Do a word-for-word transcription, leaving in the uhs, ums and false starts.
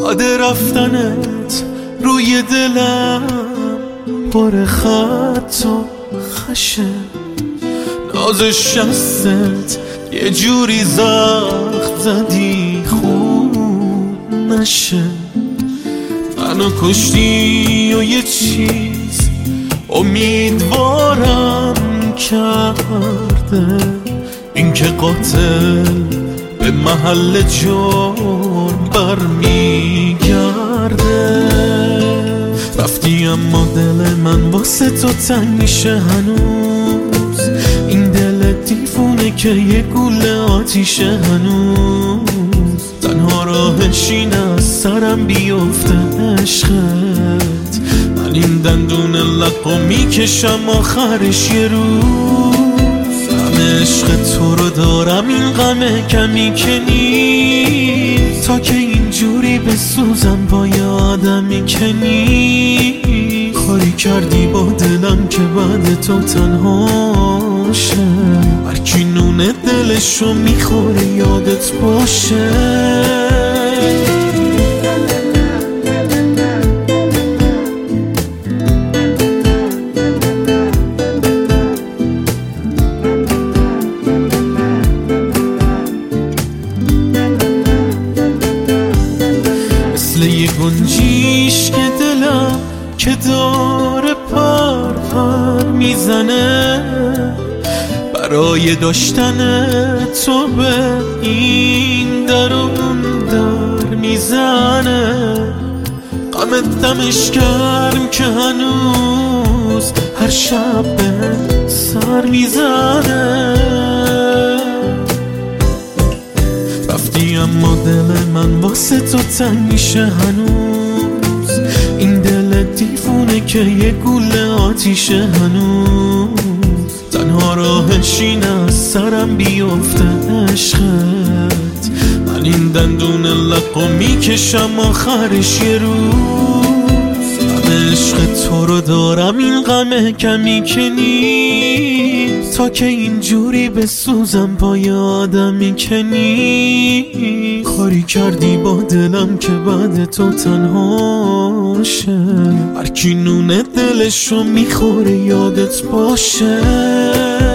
باد رفتنت روی دلم پر خط و خشه، ناز شستت یه جوری زخم زدی خوب نشه. منو کشتی و یه چیز امیدوارم کرده، این که قاتل به محل جرم برمیگرده. رفتی اما دل من واسه تو تنگ میشه هنوز، این دل دیوونه که یه گوله آتیشه هنوز. تنها راهش این از سرم بیفته عشقت، من این دندون لقو میکشم آخرش یه روز. همه عشق تو رو دارم این غمه کمی که نیست، تا که اینجوری بسوزم با یه آدمی که نیست. کاری کردی با دلم که بعد تو تنها شه، هرکی نونه دلشو میخوره یادت باشه. مثل یه گنجیش که دلم که داره پر پر میزنه، برای داشتن تو به این در و اون در میزنه. غمت دمش گرم که هنوز هر شب به سر میزنه. رفتی اما دل من واسه تو تنگ میشه هنوز، این دل دیوونه که یه گوله آتیشه هنوز. تنها راهش این از سرم بیفته عشقت، من این دندون لقو میکشم آخرش یه روز. همه عشق تو رو دارم این غمه کمی که نیست، تا که اینجوری بسوزم با یه آدمی که نیست. کاری کردی با دلم که بعد تو تنها شه، هرکی نونه دلشو میخوره یادت باشه.